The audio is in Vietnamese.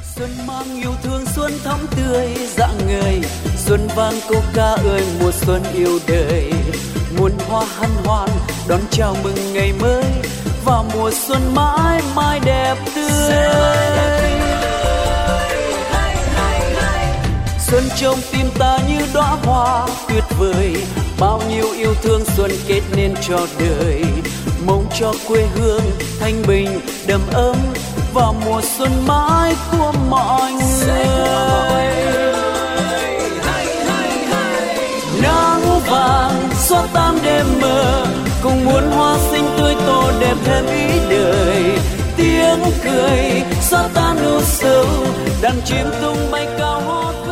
Xuân mang yêu thương, xuân thắm tươi rạng ngời, xuân vang câu ca ơi mùa xuân yêu đời. Muôn hoa hân hoan đón chào mừng ngày mới, và mùa xuân mãi mãi đẹp tươi. Xuân trong tim ta như đóa hoa tuyệt vời, bao nhiêu yêu thương xuân kết nên cho đời. Mong cho quê hương thanh bình đầm ấm, và mùa xuân mãi của mọi người. Nắng vàng xóa tan đêm mơ, cùng muôn hoa xinh tươi tô đẹp thêm ý đời. Tiếng cười xóa tan ưu sầu, đàn chim tung bay cao hót.